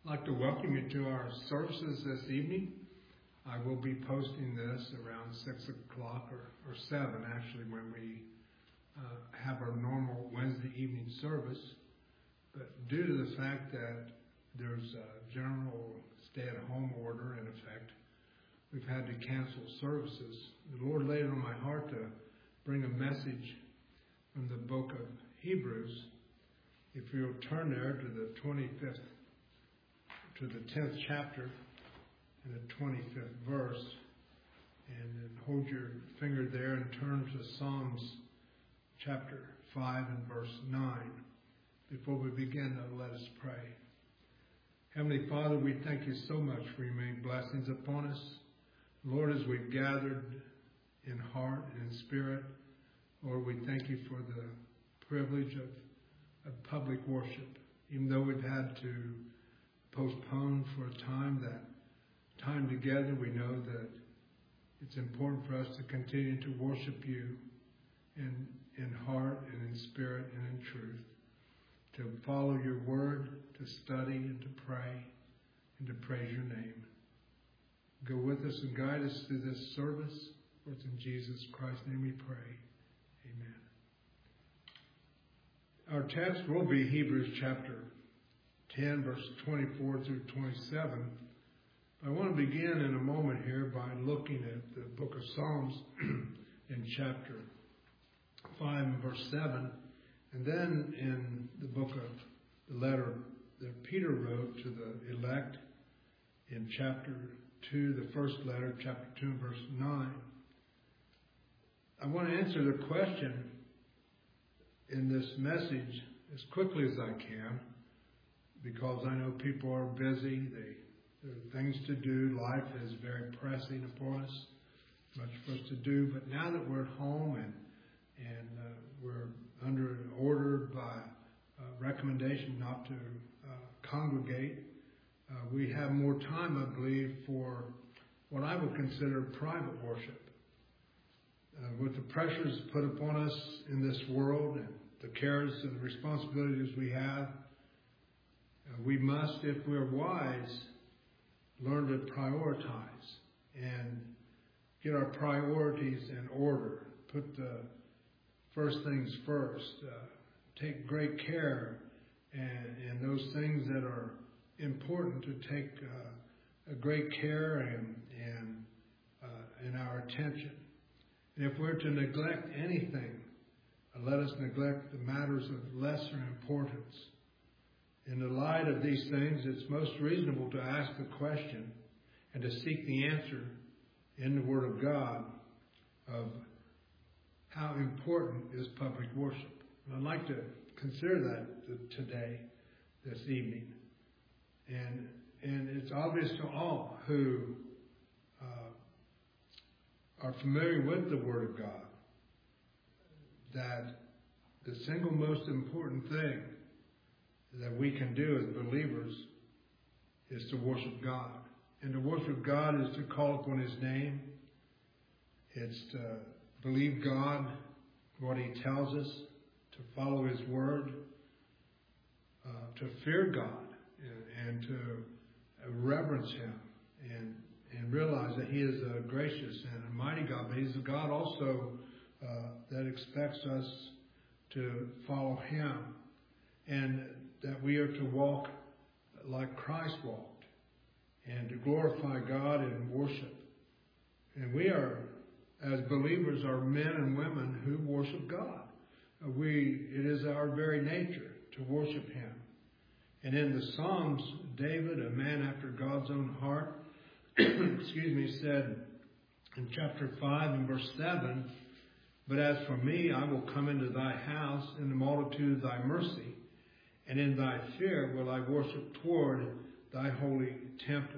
I'd like to welcome you to our services this evening. I will be posting this around 6 o'clock or 7 actually when we have our normal Wednesday evening service. But due to the fact that there's a general stay-at-home order in effect, we've had to cancel services. The Lord laid it on my heart to bring a message from the book of Hebrews. If you'll turn there to the 25th, to the 10th chapter and the 25th verse, and then hold your finger there and turn to Psalms chapter 5 and verse 9. Before we begin, let us pray. Heavenly Father, we thank you so much for your many blessings upon us. Lord, as we've gathered in heart and in spirit, Lord, we thank you for the privilege of public worship. Even though we've had to postpone for a time that time together, we know that it's important for us to continue to worship you in heart and in spirit and in truth, to follow your word, to study and to pray and to praise your name. Go with us and guide us through this service. For it's in Jesus Christ's name we pray. Amen. Our text will be Hebrews chapter 10, verse 24 through 27. I want to begin in a moment here by looking at the book of Psalms in chapter 5 and verse 7, and then in the book of the letter that Peter wrote to the elect in chapter 2, the first letter, chapter 2, verse 9. I want to answer the question in this message as quickly as I can, because I know people are busy. There are things to do. Life is very pressing upon us. Much for us to do. But now that we're at home and we're under an order by recommendation not to congregate, we have more time, I believe, for what I would consider private worship. With the pressures put upon us in this world and the cares and the responsibilities we have, we must, if we're wise, learn to prioritize and get our priorities in order. Put the first things first. Take great care and those things that are important to take a great care in our attention. And if we're to neglect anything, let us neglect the matters of lesser importance. In the light of these things, it's most reasonable to ask the question and to seek the answer in the Word of God of how important is public worship. And I'd like to consider that today, this evening. And it's obvious to all who are familiar with the Word of God that the single most important thing that we can do as believers is to worship God. And to worship God is to call upon His name. It's to believe God, what He tells us, to follow His word, to fear God, and to reverence Him, and realize that He is a gracious and a mighty God, but He's a God also that expects us to follow Him, and that we are to walk like Christ walked, and to glorify God in worship. And we are, as believers, are men and women who worship God. It is our very nature to worship Him. And in the Psalms, David, a man after God's own heart, said in chapter 5 and verse 7, "But as for me, I will come into thy house in the multitude of thy mercy, and in thy fear will I worship toward thy holy temple."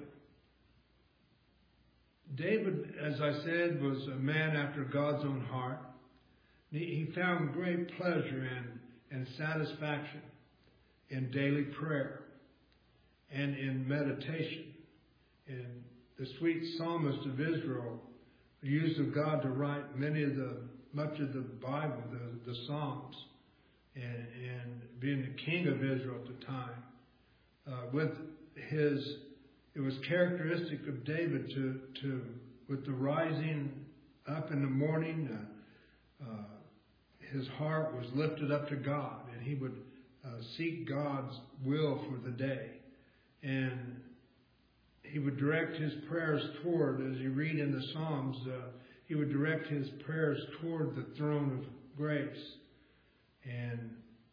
David, as I said, was a man after God's own heart. He found great pleasure and satisfaction in daily prayer and in meditation. And the sweet psalmist of Israel used of God to write much of the Bible, the Psalms, and being the king of Israel at the time, with it was characteristic of David to with the rising up in the morning, his heart was lifted up to God, and he would seek God's will for the day. And he would direct his prayers toward, as you read in the Psalms, he would direct his prayers toward the throne of grace. And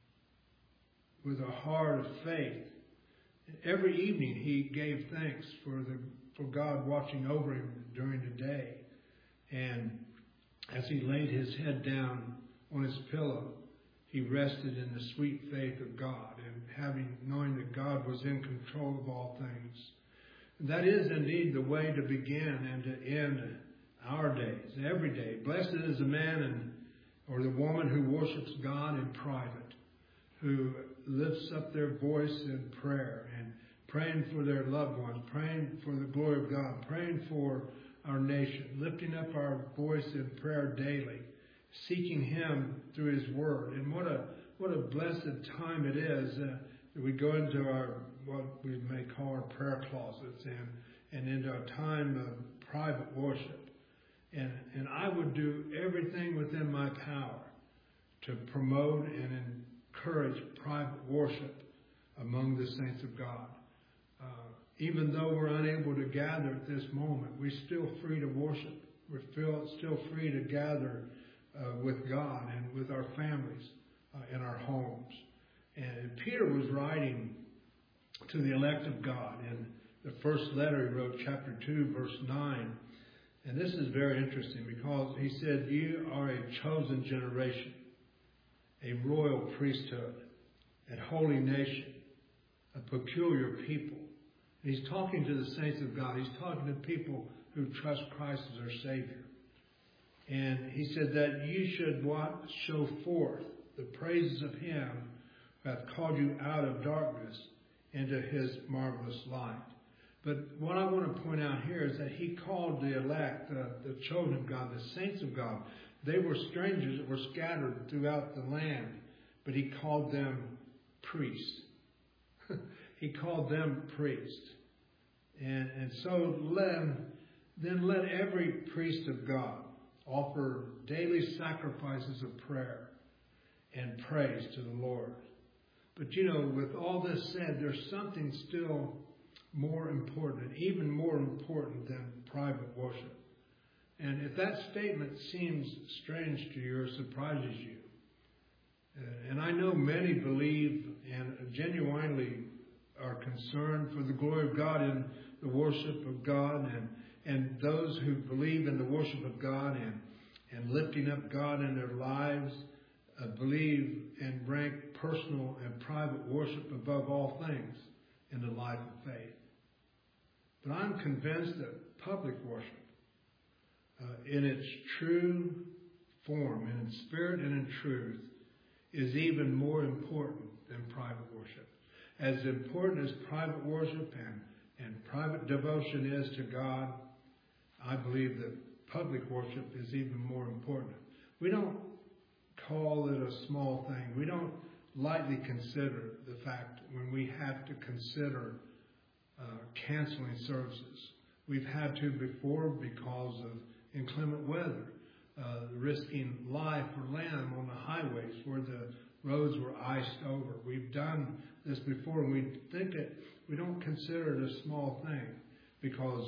with a heart of faith, every evening he gave thanks for God watching over him during the day. And as he laid his head down on his pillow, he rested in the sweet faith of God, and knowing that God was in control of all things. And that is indeed the way to begin and to end our days, every day. Blessed is the man or the woman who worships God in private, who lifts up their voice in prayer and praying for their loved ones, praying for the glory of God, praying for our nation, lifting up our voice in prayer daily, seeking Him through His Word. And what a blessed time it is that we go into what we may call our prayer closets and into a time of private worship. And I would do everything within my power to promote and encourage private worship among the saints of God. Even though we're unable to gather at this moment, we're still free to worship. We're still free to gather with God and with our families in our homes. And Peter was writing to the elect of God in the first letter he wrote, chapter 2, verse 9. And this is very interesting because he said, "You are a chosen generation, a royal priesthood, a holy nation, a peculiar people." And he's talking to the saints of God. He's talking to people who trust Christ as their Savior. And he said that you should show forth the praises of Him who hath called you out of darkness into His marvelous light. But what I want to point out here is that He called the elect, the chosen of God, the saints of God. They were strangers that were scattered throughout the land, but He called them priests. He called them priests. And so then let every priest of God offer daily sacrifices of prayer and praise to the Lord. But with all this said, there's something still more important, even more important than private worship. And if that statement seems strange to you or surprises you, and I know many believe and genuinely are concerned for the glory of God in the worship of God, and those who believe in the worship of God and lifting up God in their lives believe and rank personal and private worship above all things in the life of faith. But I'm convinced that public worship, in its true form, and in spirit and in truth, is even more important than private worship. As important as private worship and private devotion is to God, I believe that public worship is even more important. We don't call it a small thing. We don't lightly consider the fact when we have to consider canceling services. We've had to before because of inclement weather, risking life or limb on the highways where the roads were iced over. We've done this before, and we don't consider it a small thing, because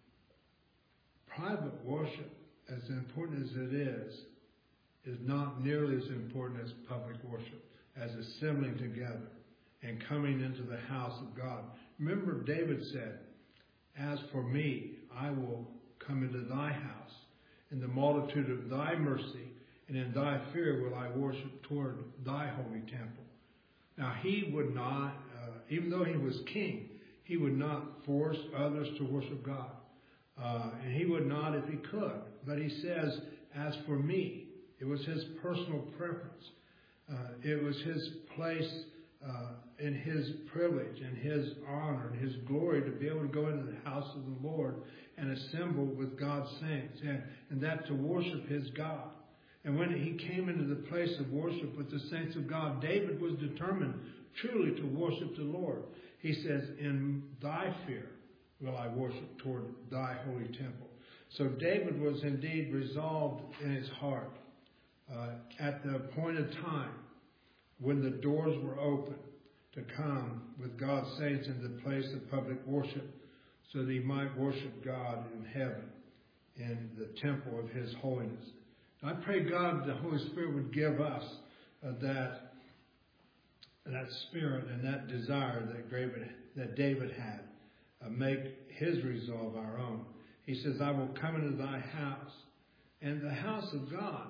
private worship, as important as it is not nearly as important as public worship, as assembling together and coming into the house of God. Remember, David said, "As for me, I will come into thy house. In the multitude of thy mercy and in thy fear will I worship toward thy holy temple." Now, he would not, even though he was king, he would not force others to worship God. And he would not if he could. But he says, "As for me," it was his personal preference. It was his place and his privilege and his honor and his glory to be able to go into the house of the Lord and assemble with God's saints, and that to worship his God. And when he came into the place of worship with the saints of God, David was determined truly to worship the Lord. He says, in thy fear will I worship toward thy holy temple. So David was indeed resolved in his heart at the appointed time when the doors were open to come with God's saints in the place of public worship so that he might worship God in heaven in the temple of his holiness. I pray God, the Holy Spirit, would give us that spirit and that desire that David had. Make his resolve our own. He says, I will come into thy house. And the house of God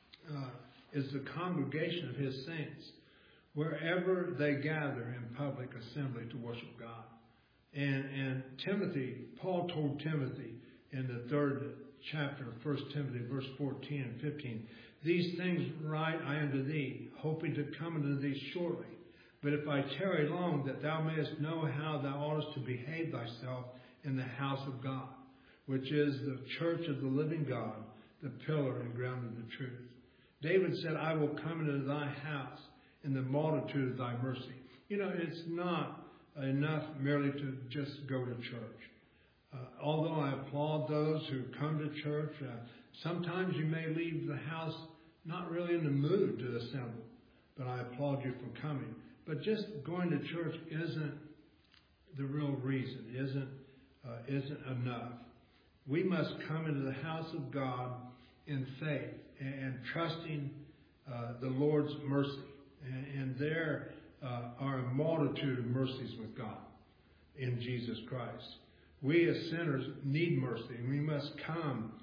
is the congregation of his saints, wherever they gather in public assembly to worship God. And Timothy, Paul told Timothy in the 3rd chapter of 1 Timothy, verse 14 and 15, these things write I unto thee, hoping to come unto thee shortly. But if I tarry long, that thou mayest know how thou oughtest to behave thyself in the house of God, which is the church of the living God, the pillar and ground of the truth. David said, I will come into thy house in the multitude of thy mercy. You know, it's not enough merely to just go to church. Although I applaud those who come to church, sometimes you may leave the house not really in the mood to assemble, but I applaud you for coming. But just going to church isn't the real reason, isn't enough. We must come into the house of God in faith and trusting the Lord's mercy. And there are a multitude of mercies with God in Jesus Christ. We as sinners need mercy, and we must come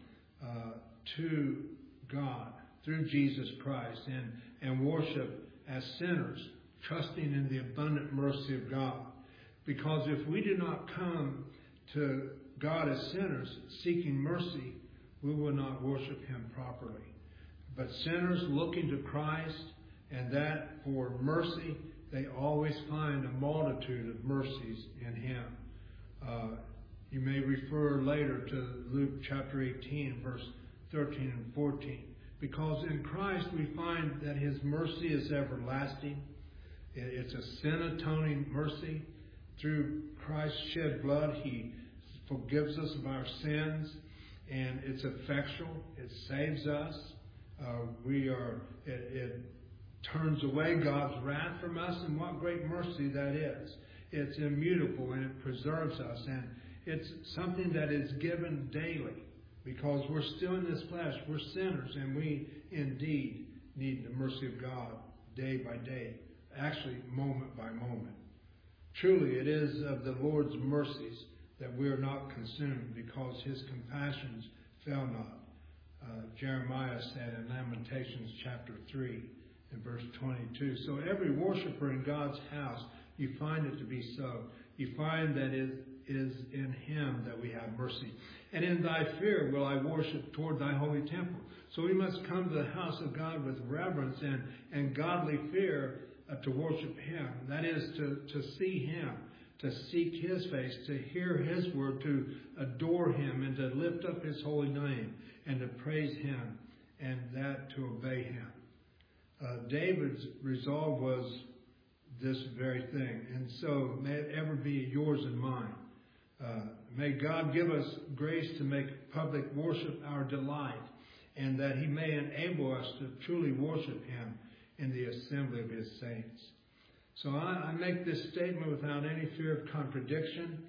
to God through Jesus Christ and worship as sinners, trusting in the abundant mercy of God. Because if we do not come to God as sinners seeking mercy, we will not worship him properly. But sinners looking to Christ and that for mercy, they always find a multitude of mercies in him. You may refer later to Luke chapter 18, verse 13 and 14. Because in Christ we find that his mercy is everlasting. It's a sin-atoning mercy. Through Christ's shed blood, he forgives us of our sins, and it's effectual. It saves us. It turns away God's wrath from us, and what great mercy that is. It's immutable, and it preserves us, and it's something that is given daily, because we're still in this flesh. We're sinners, and we indeed need the mercy of God day by day, actually moment by moment. Truly, it is of the Lord's mercies that we are not consumed, because his compassions fail not. Jeremiah said in Lamentations chapter 3 and verse 22. So every worshiper in God's house, you find it to be so. You find that it is in him that we have mercy. And in thy fear will I worship toward thy holy temple. So we must come to the house of God with reverence and godly fear to worship him. That is to see him, to seek his face, to hear his word, to adore him, and to lift up his holy name, and to praise him, and that to obey him. David's resolve was this very thing, and so may it ever be yours and mine. May God give us grace to make public worship our delight, and that he may enable us to truly worship him in the assembly of his saints. So I make this statement without any fear of contradiction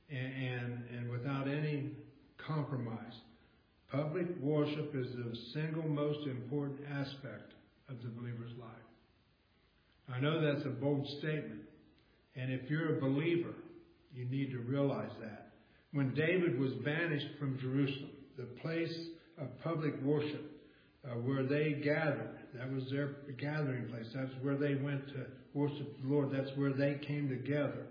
and without any compromise. Public worship is the single most important aspect of the believer's life. I know that's a bold statement, and if you're a believer, you need to realize that. When David was banished from Jerusalem, the place of public worship, where they gathered, that was their gathering place. That's where they went to worship the Lord. That's where they came together.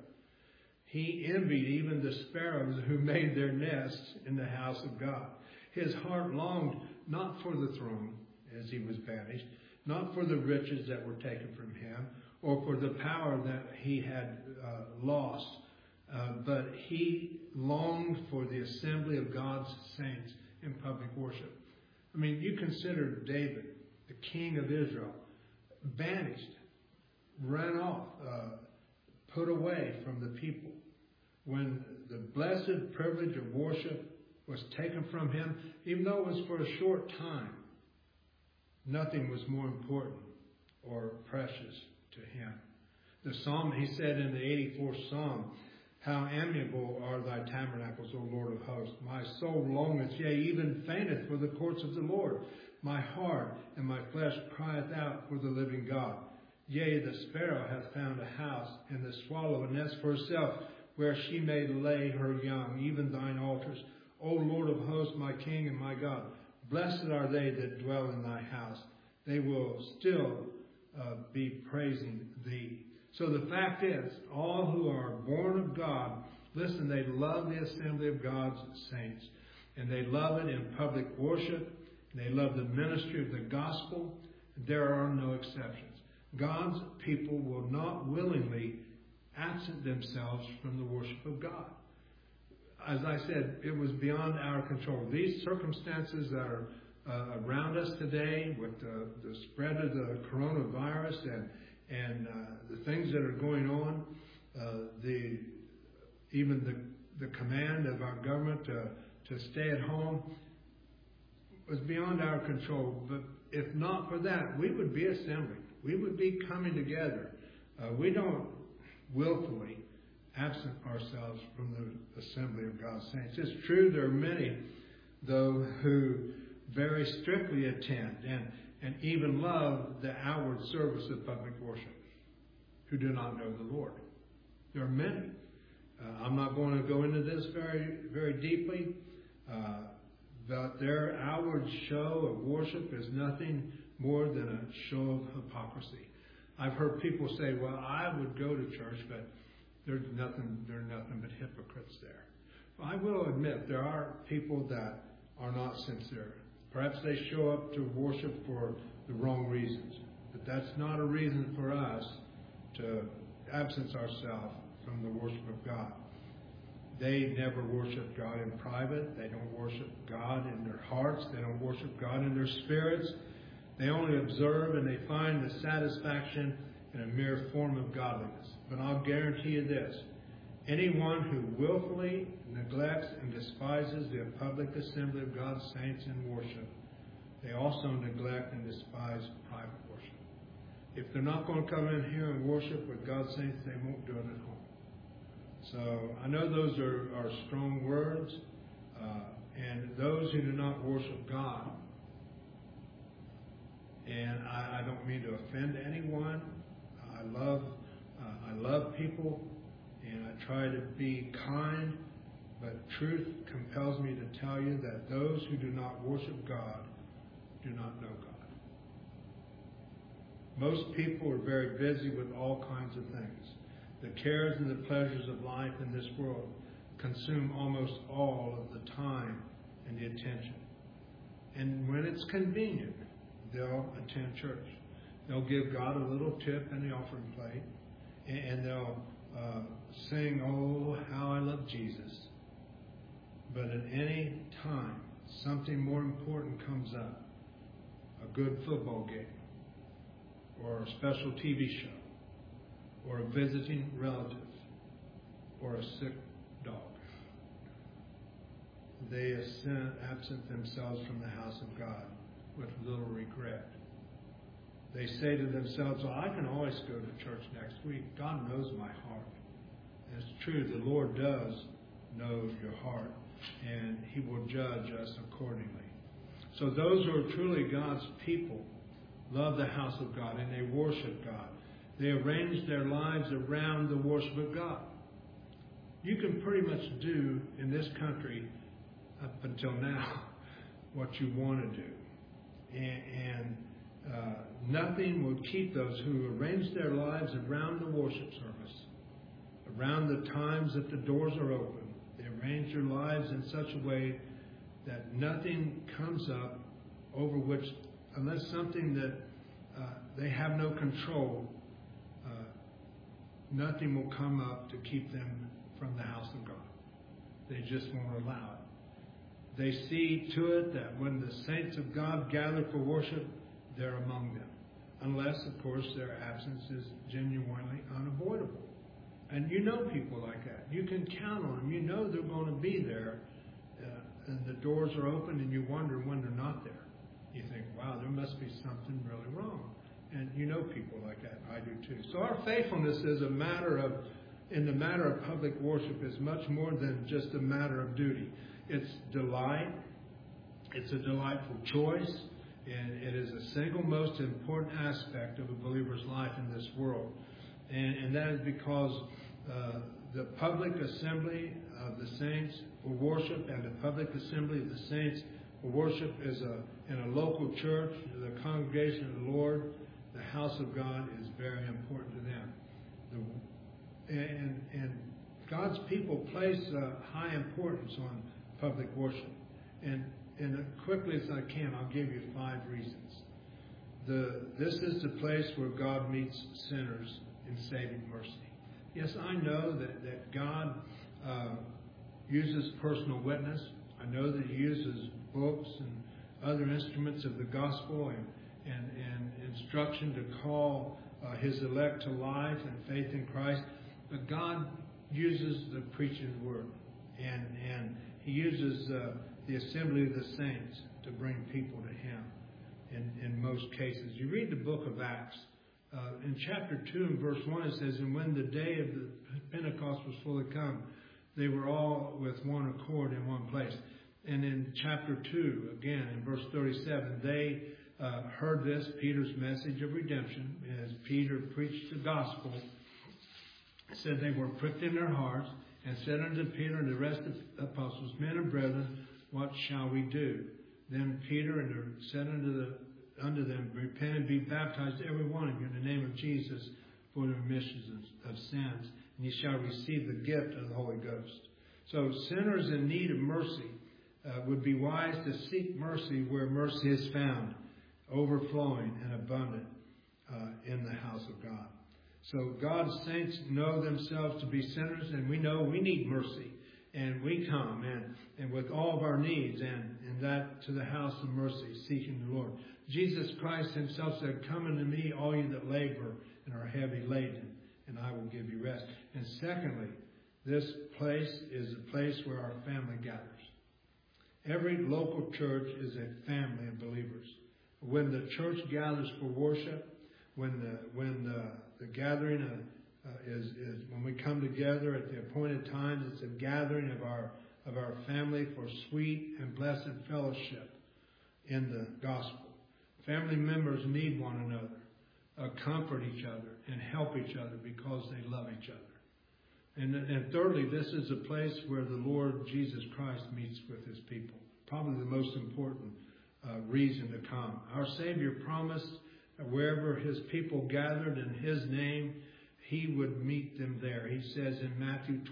He envied even the sparrows who made their nests in the house of God. His heart longed not for the throne as he was banished, not for the riches that were taken from him, or for the power that he had lost, but he longed for the assembly of God's saints in public worship. I mean, you consider David, the king of Israel, banished, ran off, put away from the people. When the blessed privilege of worship was taken from him, even though it was for a short time, nothing was more important or precious to him. The psalm, he said in the 84th Psalm, how amiable are thy tabernacles, O Lord of hosts. My soul longeth, yea, even fainteth for the courts of the Lord. My heart and my flesh crieth out for the living God. Yea, the sparrow hath found a house, and the swallow a nest for herself, where she may lay her young, even thine altars. O Lord of hosts, my King and my God. Blessed are they that dwell in thy house. They will still be praising thee. So the fact is, all who are born of God, listen, they love the assembly of God's saints. And they love it in public worship. They love the ministry of the gospel. There are no exceptions. God's people will not willingly absent themselves from the worship of God. As I said, it was beyond our control. These circumstances that are around us today with the spread of the coronavirus and the things that are going on, even the command of our government to stay at home was beyond our control. But if not for that, we would be assembling. We would be coming together. We don't willfully absent ourselves from the assembly of God's saints. It's true there are many, though, who very strictly attend and even love the outward service of public worship, who do not know the Lord. There are many. I'm not going to go into this very, very deeply, but their outward show of worship is nothing more than a show of hypocrisy. I've heard people say, well, I would go to church, but there are nothing but hypocrites there. Well, I will admit there are people that are not sincere. Perhaps they show up to worship for the wrong reasons. But that's not a reason for us to absence ourselves from the worship of God. They never worship God in private. They don't worship God in their hearts. They don't worship God in their spirits. They only observe and they find the satisfaction in a mere form of godliness. But I'll guarantee you this. Anyone who willfully neglects and despises the public assembly of God's saints in worship, they also neglect and despise private worship. If they're not going to come in here and worship with God's saints, they won't do it at home. So I know those are strong words, and those who do not worship God, and I don't mean to offend anyone. I love people, and I try to be kind, but truth compels me to tell you that those who do not worship God do not know God. Most people are very busy with all kinds of things. The cares and the pleasures of life in this world consume almost all of the time and the attention. And when it's convenient, they'll attend church. They'll give God a little tip in the offering plate, and they'll sing, "Oh, how I love Jesus." But at any time, something more important comes up. A good football game, or a special TV show, or a visiting relative, or a sick dog. They absent themselves from the house of God with little regret. They say to themselves, well, I can always go to church next week. God knows my heart. And it's true, the Lord does know your heart, and He will judge us accordingly. So those who are truly God's people love the house of God, and they worship God. They arrange their lives around the worship of God. You can pretty much do in this country, up until now, what you want to do. And nothing will keep those who arrange their lives around the worship service, around the times that the doors are open. They arrange their lives in such a way that nothing comes up over which, unless something that they have no control, nothing will come up to keep them from the house of God. They just won't allow it. They see to it that when the saints of God gather for worship, they're among them. Unless, of course, their absence is genuinely unavoidable. And you know people like that. You can count on them. You know they're going to be there. And the doors are open and you wonder when they're not there. You think, wow, there must be something really wrong. And you know people like that. I do too. So our faithfulness is in the matter of public worship is much more than just a matter of duty. It's delight. It's a delightful choice. And it is the single most important aspect of a believer's life in this world. And that is because the public assembly of the saints for worship and the public assembly of the saints for worship is in a local church, the congregation of the Lord, the house of God is very important to them. And God's people place high importance on public worship. And as quickly as I can, I'll give you 5 reasons. This is the place where God meets sinners in saving mercy. Yes, I know that God uses personal witness. I know that He uses books and other instruments of the gospel and instruction to call His elect to life and faith in Christ. But God uses the preaching of the Word. And He uses the assembly of the saints to bring people to Him in most cases. You read the book of Acts. In chapter 2 and verse 1 it says, and when the day of the Pentecost was fully come, they were all with one accord in one place. And in chapter 2, again, in verse 37, they heard this, Peter's message of redemption, as Peter preached the gospel. It said they were pricked in their hearts and said unto Peter and the rest of the apostles, men and brethren, what shall we do? Then Peter said unto them, repent and be baptized, every one of you, in the name of Jesus, for the remission of sins, and ye shall receive the gift of the Holy Ghost. So sinners in need of mercy would be wise to seek mercy where mercy is found, overflowing and abundant in the house of God. So God's saints know themselves to be sinners, and we know we need mercy. And we come and with all of our needs and that to the house of mercy, seeking the Lord. Jesus Christ Himself said, come unto me, all you that labor and are heavy laden, and I will give you rest. And secondly, this place is a place where our family gathers. Every local church is a family of believers. When the church gathers for worship, when the gathering is when we come together at the appointed times, it's a gathering of our family for sweet and blessed fellowship in the gospel. Family members need one another, comfort each other, and help each other because they love each other. And thirdly, this is a place where the Lord Jesus Christ meets with His people. Probably the most important reason to come. Our Savior promised that wherever His people gathered in His name, He would meet them there. He says in Matthew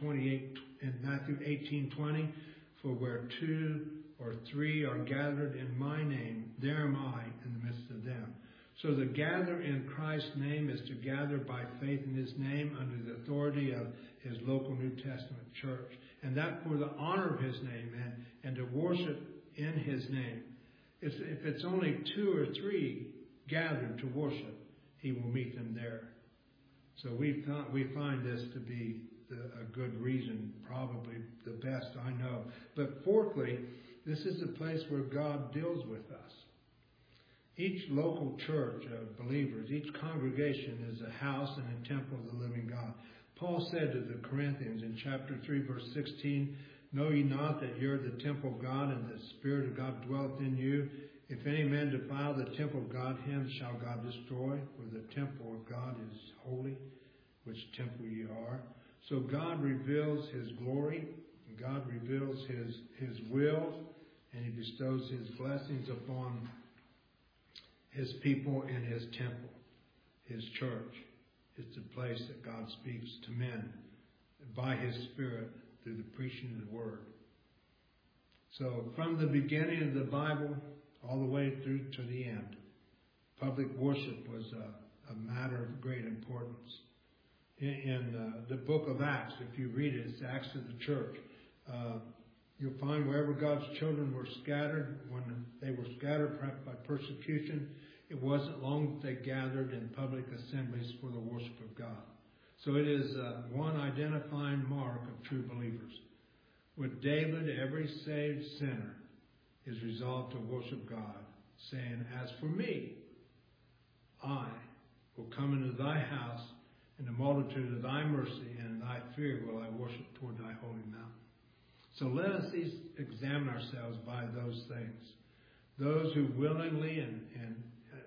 18:20, for where 2 or 3 are gathered in my name, there am I in the midst of them. So to gather in Christ's name is to gather by faith in His name under the authority of His local New Testament church. And that for the honor of His name and to worship in His name. If it's only 2 or 3 gathered to worship, He will meet them there. So we find this to be a good reason, probably the best I know. But fourthly, this is a place where God deals with us. Each local church of believers, each congregation is a house and a temple of the living God. Paul said to the Corinthians in chapter 3, verse 16, know ye not that ye are the temple of God, and the Spirit of God dwelleth in you? If any man defile the temple of God, him shall God destroy, for the temple of God is holy, which temple ye are. So God reveals His glory, God reveals His will, and He bestows His blessings upon His people in His temple, His church. It's the place that God speaks to men by His Spirit through the preaching of the Word. So from the beginning of the Bible all the way through to the end, public worship was a matter of great importance. In the book of Acts, if you read it, it's Acts of the Church. You'll find wherever God's children were scattered, when they were scattered perhaps by persecution, it wasn't long that they gathered in public assemblies for the worship of God. So it is one identifying mark of true believers. With David, every saved sinner is resolved to worship God, saying, "As for me, I will come into thy house, in the multitude of thy mercy, and in thy fear will I worship toward thy holy mountain." So let us examine ourselves by those things. Those who willingly and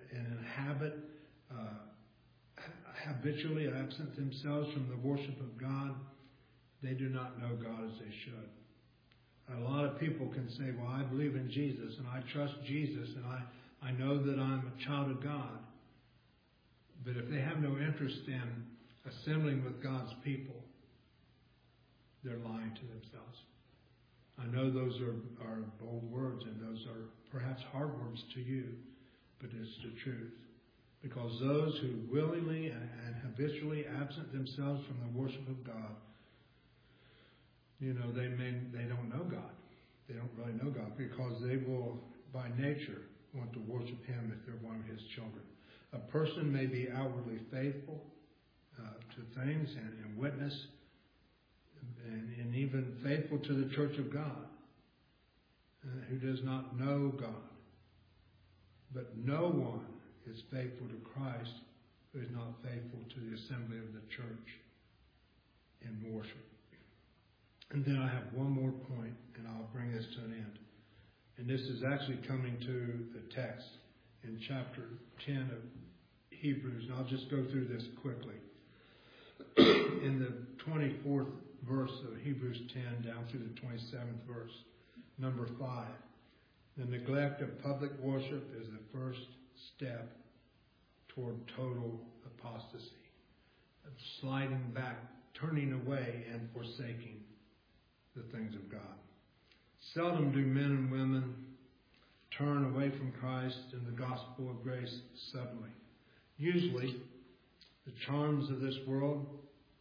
habitually absent themselves from the worship of God, they do not know God as they should. A lot of people can say, "Well, I believe in Jesus, and I trust Jesus, and I know that I'm a child of God." But if they have no interest in assembling with God's people, they're lying to themselves. I know those are bold words, and those are perhaps hard words to you, but it's the truth. Because those who willingly and habitually absent themselves from the worship of God, they don't know God. They don't really know God, because they will, by nature, want to worship Him if they're one of His children. A person may be outwardly faithful to things and witness and even faithful to the church of God, who does not know God. But no one is faithful to Christ who is not faithful to the assembly of the church in worship. And then I have one more point, and I'll bring this to an end. And this is actually coming to the text in chapter 10 of Hebrews, and I'll just go through this quickly. In the 24th verse of Hebrews 10 down through the 27th verse, number 5, the neglect of public worship is the first step toward total apostasy, of sliding back, turning away, and forsaking the things of God. Seldom do men and women turn away from Christ and the gospel of grace suddenly. Usually, the charms of this world,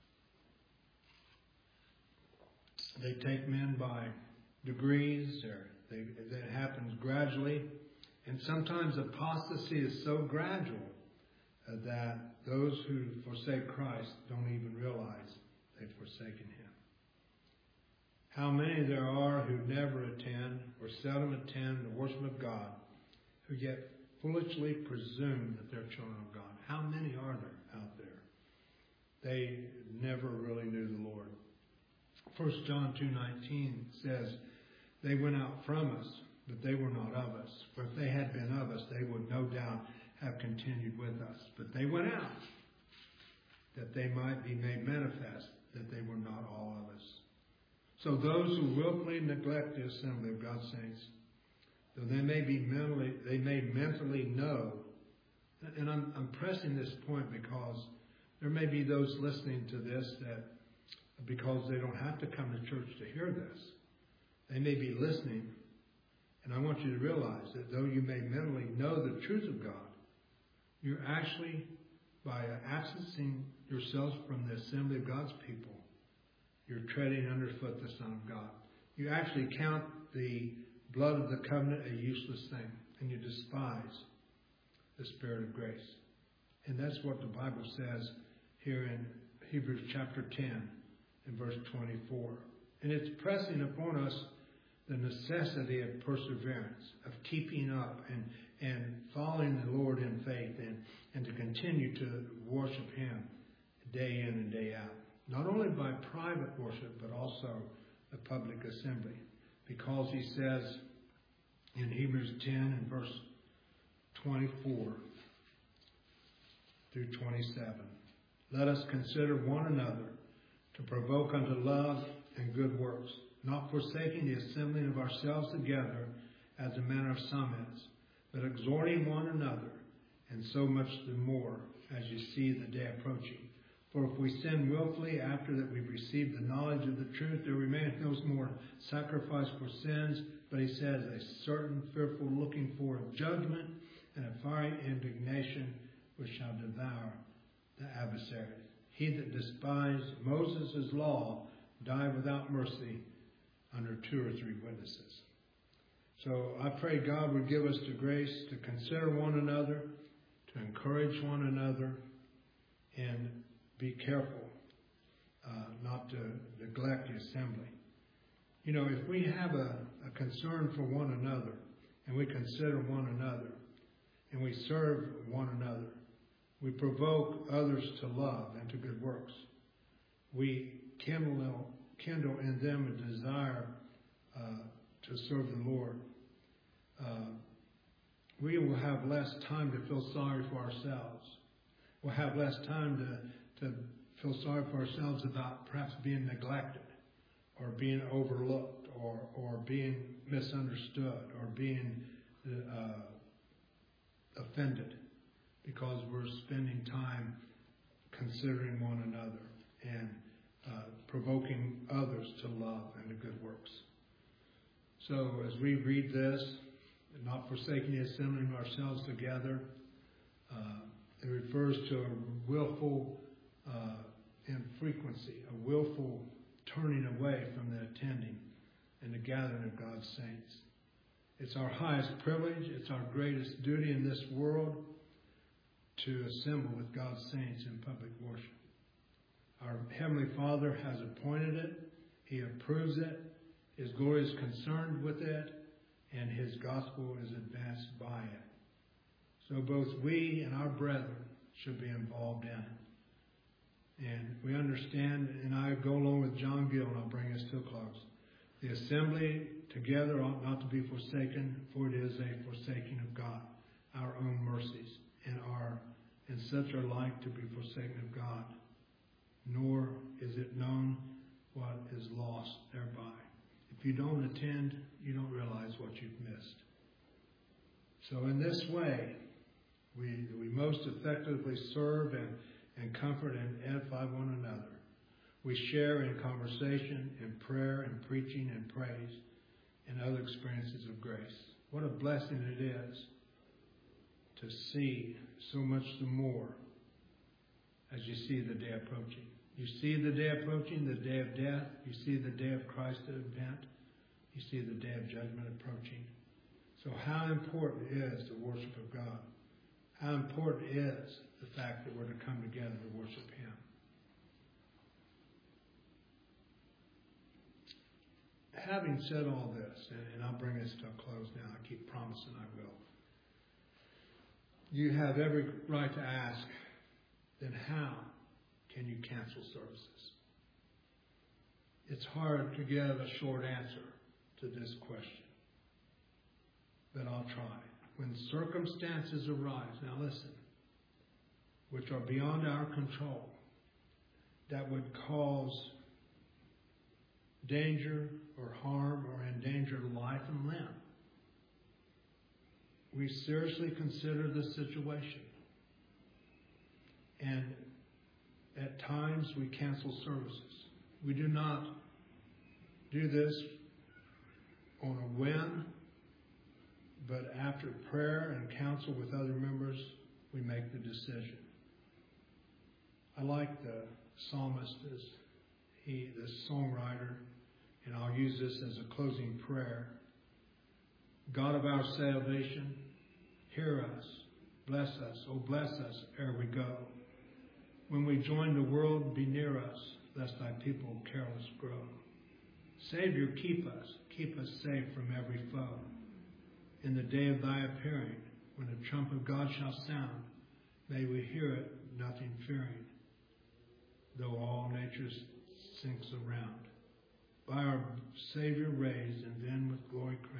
they take men by degrees, or that happens gradually. And sometimes apostasy is so gradual that those who forsake Christ don't even realize they've forsaken Him. How many there are who never attend or seldom attend the worship of God, who yet foolishly presume that they're children of God. How many are there out there? They never really knew the Lord. 1 John 2:19 says, "They went out from us, but they were not of us. For if they had been of us, they would no doubt have continued with us. But they went out, that they might be made manifest that they were not all of us." So those who willfully neglect the assembly of God's saints, though they may mentally know, and I'm pressing this point because there may be those listening to this that, because they don't have to come to church to hear this, they may be listening. And I want you to realize that though you may mentally know the truth of God, you're actually, by absencing yourselves from the assembly of God's people, you're treading underfoot the Son of God. You actually count the blood of the covenant a useless thing, and you despise the Spirit of grace. And that's what the Bible says here in Hebrews chapter 10 and verse 24. And it's pressing upon us the necessity of perseverance, of keeping up and following the Lord in faith, and to continue to worship Him day in and day out. Not only by private worship, but also the public assembly. Because He says in Hebrews 10 and verse 24 through 27, "Let us consider one another to provoke unto love and good works, not forsaking the assembling of ourselves together, as the manner of some is, but exhorting one another, and so much the more as you see the day approaching. For if we sin willfully after that we've received the knowledge of the truth, there remaineth no more sacrifice for sins, but," He says, "a certain fearful looking for of judgment, and a fiery indignation which shall devour the adversaries. He that despised Moses' law died without mercy under 2 or 3 witnesses." So I pray God would give us the grace to consider one another, to encourage one another, and be careful not to neglect the assembly. You know, if we have a concern for one another, and we consider one another, and we serve one another, we provoke others to love and to good works. We kindle in them a desire to serve the Lord. We will have less time to feel sorry for ourselves. We'll have less time to feel sorry for ourselves about perhaps being neglected or being overlooked or being misunderstood or being offended, because we're spending time considering one another and provoking others to love and to good works. So as we read this, not forsaking the assembling of ourselves together, it refers to a willful infrequency, a willful turning away from the attending and the gathering of God's saints. It's our highest privilege, it's our greatest duty in this world to assemble with God's saints in public worship. Our Heavenly Father has appointed it, He approves it, His glory is concerned with it, and His gospel is advanced by it. So both we and our brethren should be involved in it. And we understand, and I go along with John Gill, and I'll bring us to a close. The assembly together ought not to be forsaken, for it is a forsaking of God, our own mercies, and such are like to be forsaken of God. Nor is it known what is lost thereby. If you don't attend, you don't realize what you've missed. So in this way, we most effectively serve and comfort and edify one another. We share in conversation, in prayer, in preaching, and praise, and other experiences of grace. What a blessing it is to see so much the more as you see the day approaching. You see the day approaching, the day of death. You see the day of Christ's advent. You see the day of judgment approaching. So how important is the worship of God? How important is the fact that we're to come together to worship Him? Having said all this, and I'll bring this to a close now, I keep promising I will. You have every right to ask, then how can you cancel services? It's hard to give a short answer to this question, but I'll try. When circumstances arise, now listen, which are beyond our control, that would cause danger or harm or endanger life and limb, we seriously consider the situation. And at times we cancel services. We do not do this on a whim, but after prayer and counsel with other members, we make the decision. I like the psalmist as the songwriter, and I'll use this as a closing prayer. God of our salvation, hear us, bless us, oh bless us ere we go. When we join the world, be near us, lest thy people careless grow. Savior, keep us safe from every foe. In the day of thy appearing, when the trump of God shall sound, may we hear it, nothing fearing, though all nature sinks around. By our Savior raised, and then with glory